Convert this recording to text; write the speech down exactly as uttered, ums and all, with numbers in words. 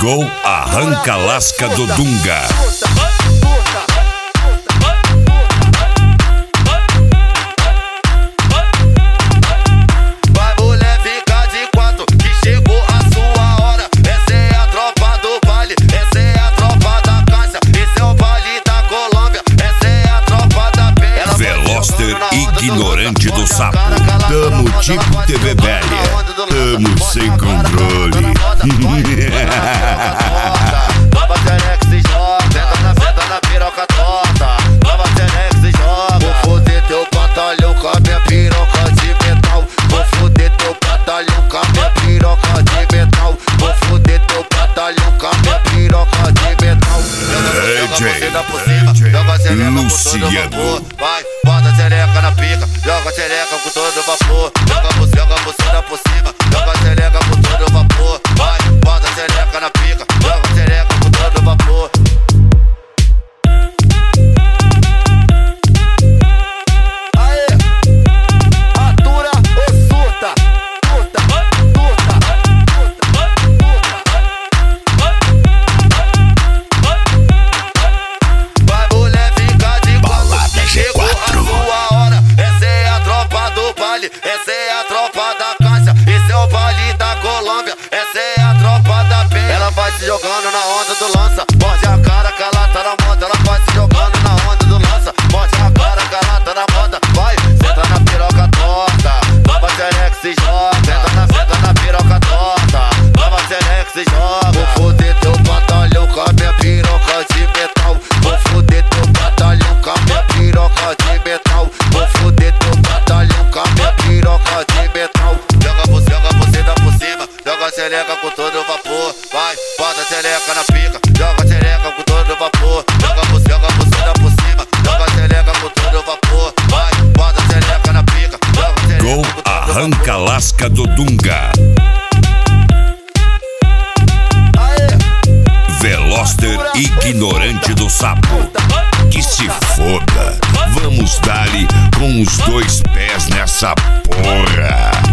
Gol arranca lasca do Dunga. Vai mulher, fica de quatro, que chegou a sua hora. Essa é a tropa do baile, essa é a tropa da Cássia, esse é o baile da Colômbia, essa é a tropa da Penha. Veloster ignorante do sapo. Tamo tipo T V velha. Tamo sem controle. Nova Terex se joga, senta na senta na piroca torta. Nova Terex se joga. Vou foder teu batalhão com a minha piroca de metal. Vou foder teu batalhão com a minha piroca de metal. Vou foder teu batalhão com a minha piroca de metal. Joga você dá por cima, joga a xereca com todo vapor. Vai, bota a xereca na pica, joga a xereca com todo vapor. Joga você, joga você dá por cima, joga a xereca com todo vapor. Vai, bota a xereca na pica, joga a xereca com todo vapor. Aê, atura ou surta, surta, surta, vai mulher, fica de quatro, chegou a sua hora. Essa é a tropa do baile, essa é a tropa da Cássia, esse é o baile da Colômbia, essa é a tropa da Penha. Ela vai se jogando na onda do lança, morde a cara que ela tá na moda. Ela vai se jogando na onda do lança, morde a cara que ela tá na moda. Vai, senta na piroca torta, Nova Terex se joga. Senta na, senta na piroca torta, Nova Terex se joga. Vou foder teu batalhão com a minha piroca de metal. Vou foder teu batalhão com a minha piroca de metal. Vou foder teu batalhão com a minha piroca de metal. Joga você, joga você dá por cima, joga a xereca com todo vapor. Vai, bota a xereca na pica, joga a xereca com todo vapor. Joga você, joga você dá por cima, joga a xereca com todo vapor. Vai, bota a xereca na pica, joga a xereca Gol com todo arranca vapor. lasca do Dunga. Aê, Veloster ignorante do sapo. Que se foda. Vamos dar-lhe com os dois pés nessa porra.